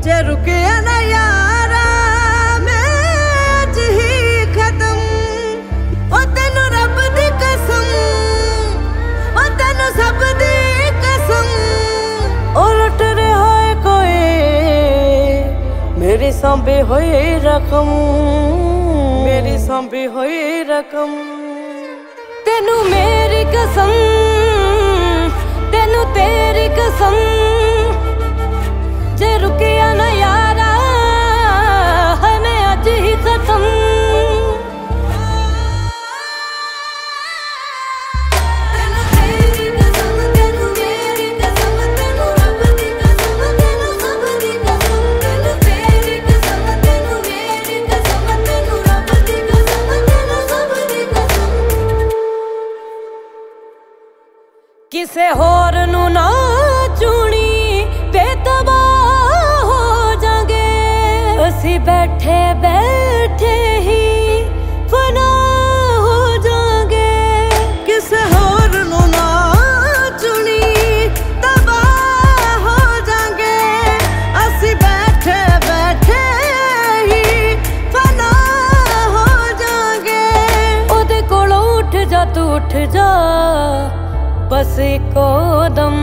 जे रुके ना यारा मैं अज ही खत्म। ओ तेनू रब दी कसम, ओ तेनू सब दी कसम। ओ लुट रहा है कोई मेरी सांभी हुई रकम, मेरी सांभी हुई रकम। तेनू मेरी कसम, तेनू तेरी कसम। जे रुकिया ना यारा है मैं अज ही खत्म। तेनू तेरी कसम, तेनू मेरी कसम, तेनू रब दी कसम, तेनू सब दी कसम। तेनू तेरी कसम, तेनू मेरी कसम, तेनू रब दी कसम, तेनू सब दी कसम। किसे होर नू ना चुनी बेतबाह हो जांगे, असी बैठे बैठे ही फना हो जांगे। किसे होर नू ना चुनी तबाह हो जांगे, असी बैठे बैठे ही फना हो जांगे। ओदे कोलों उठ जा तू उठ जा बस इको दम,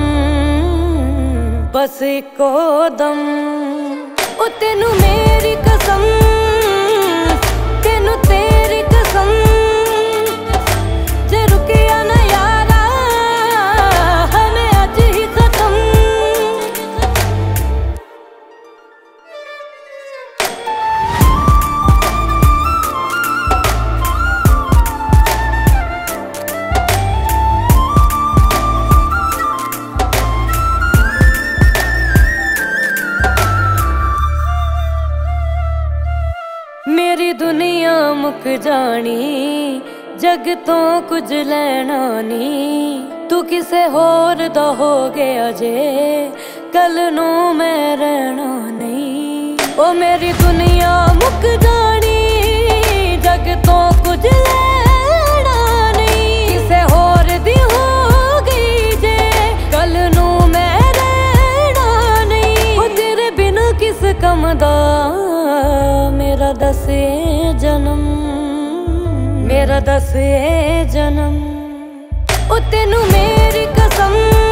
बस इको दम। ओ तेनू मेरी कसम, तेनू तेरी कसम। जे रुकिया ना यारा है मैं अज ही खत्म। मेरी दुनिया मुक जानी जग तो कुछ लेना नी। तू किसे होर दा हो गया जे कल नू मैं रहना नहीं। ओ मेरी दुनिया मुक जानी जग तो कुछ लेना नहीं। किसे होर दी हो गई जे कल नू मैं रहना नहीं। ओ तेरे बिना किस कम दा मेरा दसे जन्म, मेरा दसे जन्म। ओ तेनू मेरी कसम।